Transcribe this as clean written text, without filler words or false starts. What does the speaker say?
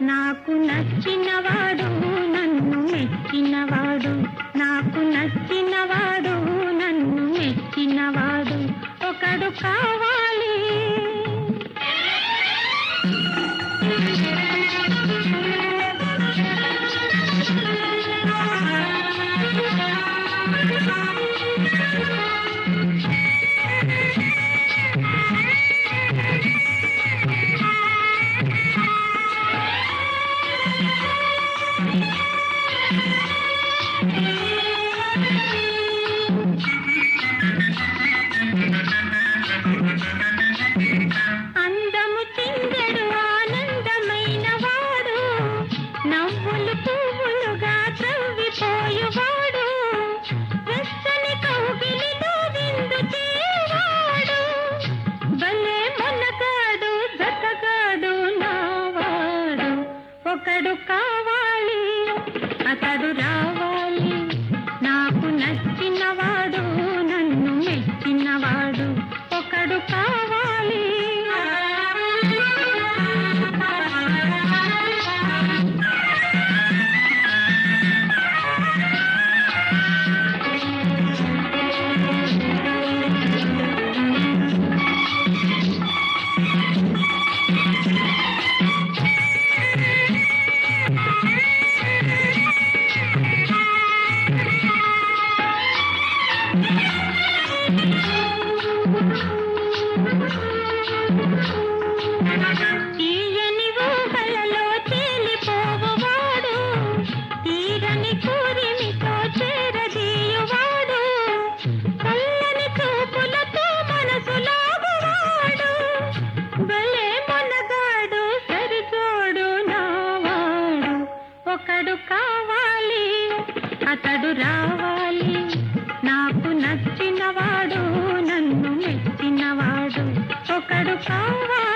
నాకు నచ్చినవాడు నన్ను మెచ్చినవాడు, నాకు నచ్చినవాడు నన్ను మెచ్చినవాడు ఒకడు కావాలి. అందము చిందడు ఆనందమైన వాడు, నవ్వులు పువ్వులుగా త్రవ్విపోయేవాడు, వెచ్చని కౌగిలిలో విందు చేయవాడు, భలే మొనగాడు జతగాడు నావాడు ఒకడు కావాలి. అతడు రావాలి, నాకు నచ్చినవాడు నన్ను మెచ్చినవాడు ఒకడు కావాలి. తీయని ఊహలలో తేలిపోవవాడు, తీరని కూరిమితో చేరదీయువాడు, చల్లని చూపులతో మనసు లాగువాడు, భలే మొనగాడు సరిజోడు నావాడు ఒకడు కావాలి. అతడు రావాలి, నాకు నచ్చినవాడు నన్ను మెచ్చినవాడు ఒకడు కావాలి.